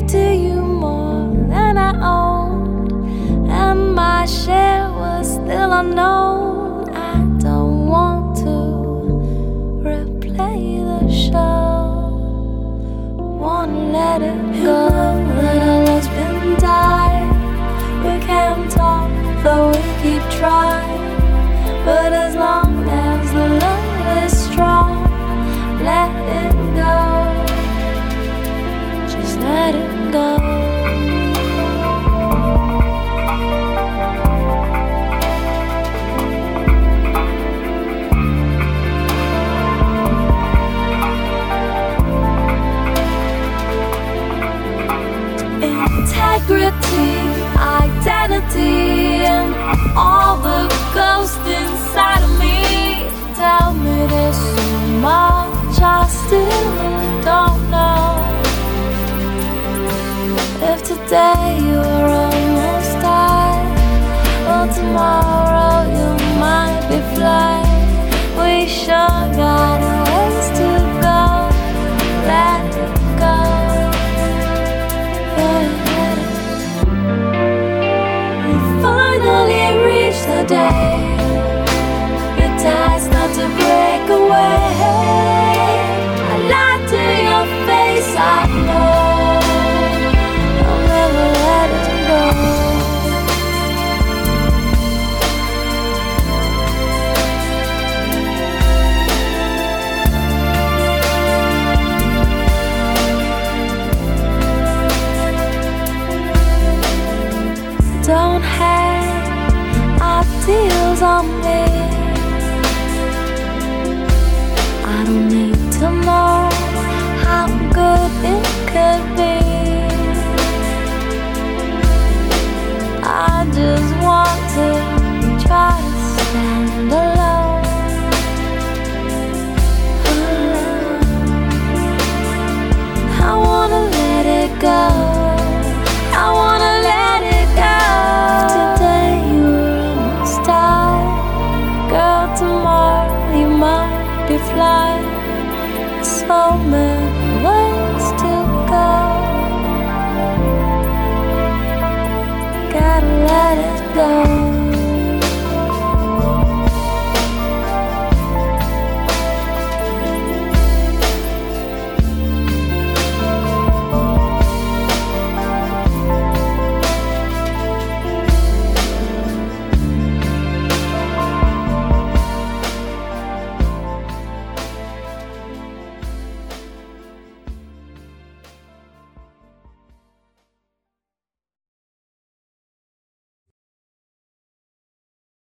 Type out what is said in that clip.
gave to you more than I owned, and my share was still unknown. I don't want to replay the show, wanna let it go. That our love's been died. We can't talk, though we keep trying. But as long as the love is strong, let it go. Just let it go. Integrity, identity, and all the ghosts inside of me tell me there's so much I still don't know. If today you're almost tired, well tomorrow you might be flying. We sure got a ways to go. Let it go. We finally reached the day the tide start to break away. I lied to your face, I know I'll never let it go. Don't hang ideals on me. I don't need to know how good it could be. I just want to try to stand alone. I wanna let it go.